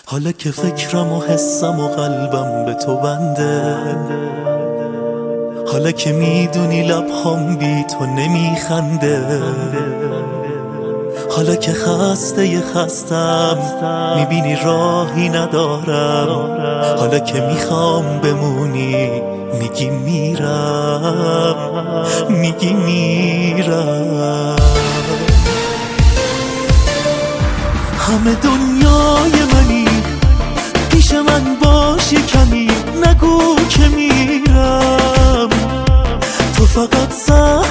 حالا که فکرم و حسم و قلبم به تو بنده، حالا که میدونی لبهام بی تو نمیخنده، حالا که خستم میبینی راهی ندارم، حالا که میخوام بمونی میگی میرم. همه دنیای منی، پیش من باش کمی، نگو که میرم. تو فقط